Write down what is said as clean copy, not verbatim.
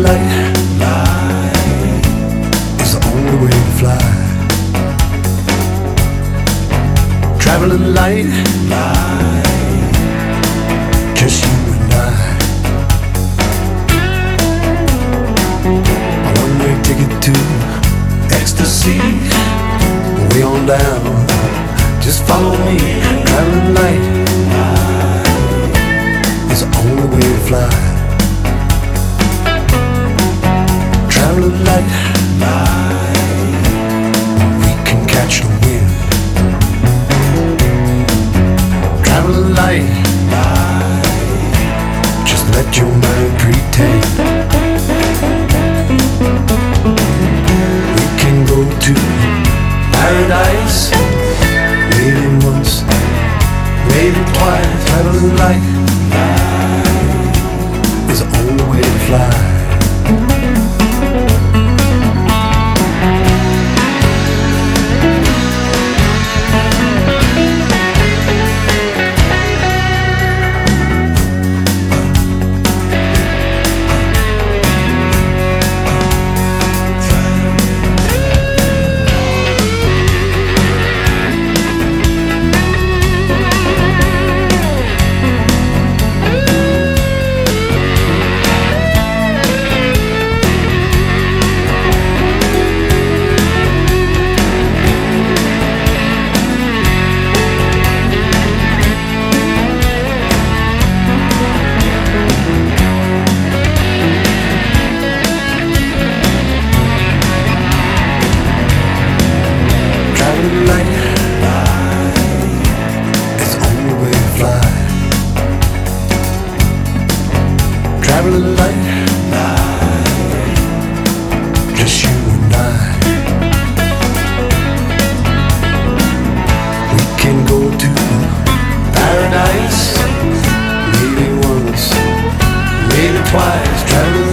light is the only way to fly. Traveling light, just you and I. A one-way ticket to ecstasy, way on down. Just follow me. Traveling light is the only way to fly. Traveling light, we can catch the wind. Traveling light, just let your mind pretend. We can go to paradise, maybe once, maybe twice. Traveling light is the only way to fly. Traveling light, just you and I. We can go to paradise, maybe once, maybe twice. Traveling